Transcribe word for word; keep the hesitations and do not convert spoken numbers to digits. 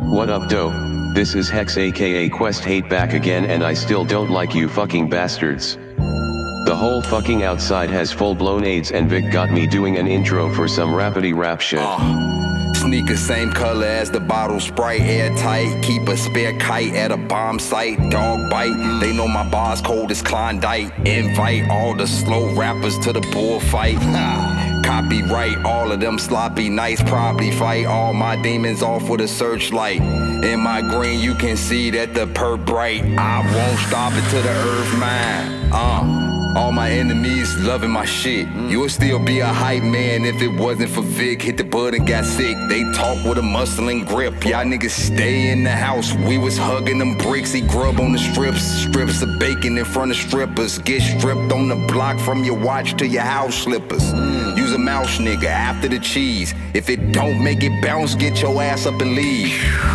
What up doe? This is Hex aka Quest Hate back again, and I still don't like you fucking bastards. The whole fucking outside has full blown AIDS, and Vic got me doing an intro for some rapidy rap shit. Uh, sneakers same color as the bottle, Sprite airtight. Keep a spare kite at a bomb site. Dog bite, they know my bars cold as Klondike. Invite all the slow rappers to the bullfight. Copyright all of them sloppy nights. Probably fight all my demons off with a searchlight. In my green you can see that the perp bright. I won't stop it till the earth mine. Uh All my enemies loving my shit. You would still be a hype man if it wasn't for Vic. Hit the bud and got sick. They talk with a muscling grip. Y'all niggas stay in the house. We was hugging them bricks. He grub on the strips. Strips of bacon in front of strippers. Get stripped on the block from your watch to your house slippers. Use a mouse nigga after the cheese. If it don't make it bounce, get your ass up and leave.